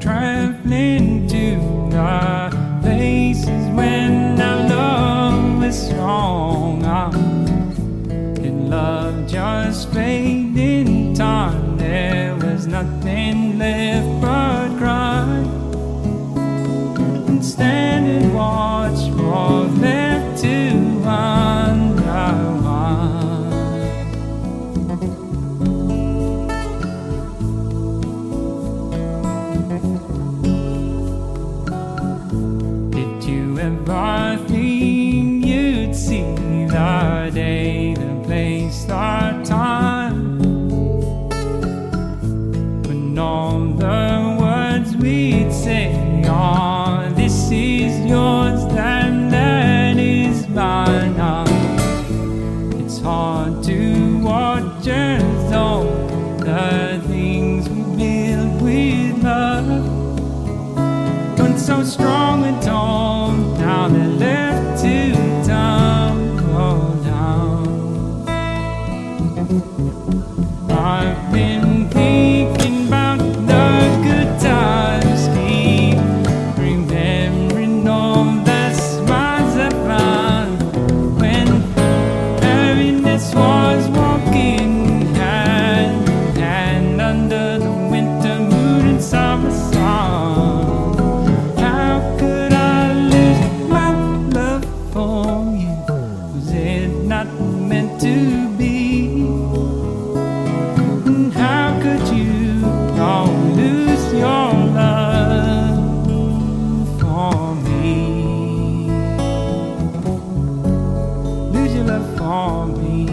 traveling to the places when our love was strong. Did love just fade in time? There was nothing left but cry and stand and watch what's left to wonder why. Did you ever think you'd see the day, the place, the time when all the words we'd say are, this is yours and that is mine? It's hard to watch as all the things we build with love gone so strong and tall, now they're left to tumble down. I've been thinking about the good times, keep remembering all the smiles I found when happiness was walking hand in hand under the winter moon and summer sun. How could I lose my love for you? Was it not meant to be? And how could you lose your love for me? Lose your love for me.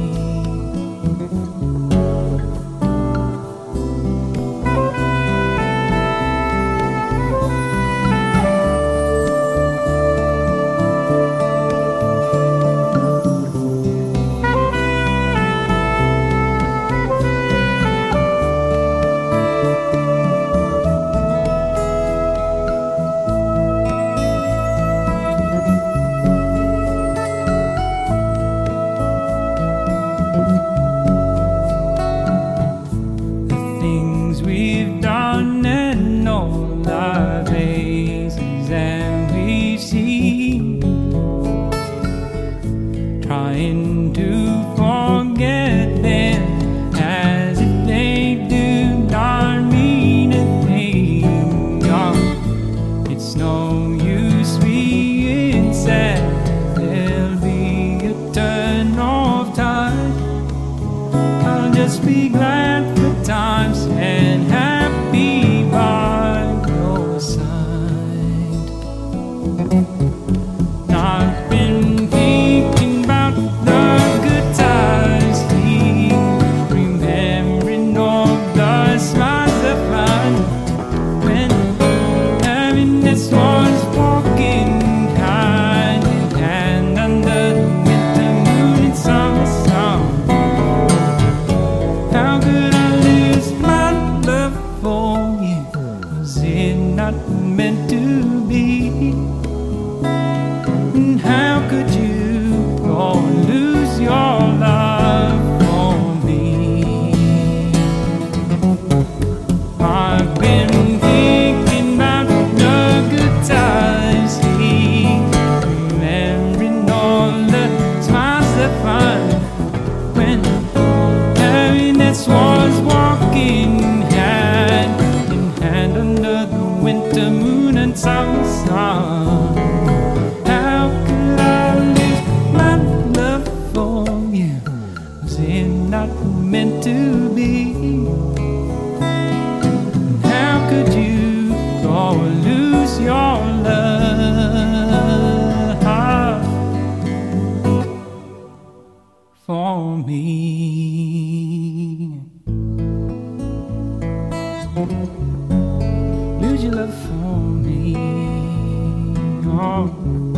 We've done and all the places that we've seen, trying to forget them as if they do not mean a thing. It's no use being sad, there'll be a turn of tide. I'll just be glad for times and happy by your side. I've been thinking about the good times, remembering all the smiles I found when happiness was walking hand in hand under the winter moon and summer sun. How could I lose my love for you? Was it not meant to be? And how could you go lose your love for me? I've been thinking about the good times, remembering all the smiles I find when happiness was walking hand in hand under the winter moon and summer sun. How could I lose my love for you? Was it not meant to be? How could you go lose your love for me? Lose your love for me. Oh.